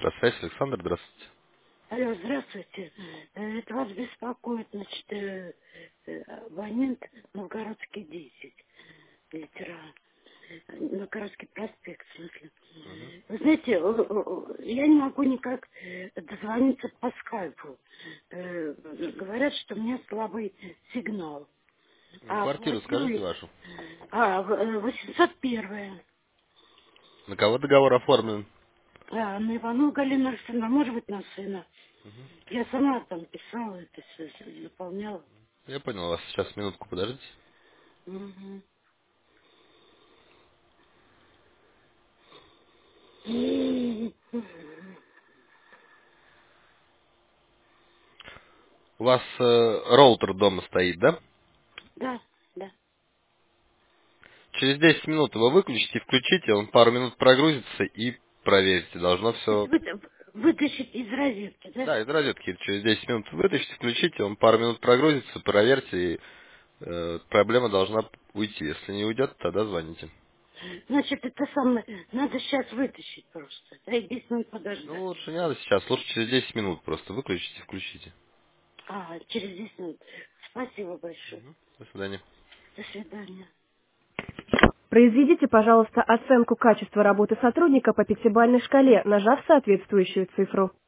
Электросвязь, Александр, здравствуйте. Алло, здравствуйте. Это вас беспокоит, значит, абонент Новгородский 10, литера. Новгородский проспект, в смысле. Вы знаете, я не могу никак дозвониться по скайпу. Говорят, что у меня слабый сигнал. А Квартиру скажите платила... вашу. 801. На кого договор оформлен? На Иванова Галина Александровна, может быть, на сына. Я сама там писала это все, заполняла. Я понял вас. Сейчас минутку, подождите. Мгм. У вас роутер дома стоит, да? Да, да. Через 10 минут его выключите, включите, он пару минут прогрузится и проверьте. Должно То есть все... вытащить из розетки, да? Да, из розетки через 10 минут вытащите, включите, он пару минут прогрузится, проверьте, и проблема должна уйти. Если не уйдет, тогда звоните. Значит, это самое, надо сейчас вытащить просто, да, и 10 минут Ну, подождать. лучше не надо сейчас, лучше через 10 минут просто выключите, включите. Через 10 минут. Спасибо большое. До свидания. До свидания. Произведите, пожалуйста, оценку качества работы сотрудника по пятибалльной шкале, нажав соответствующую цифру.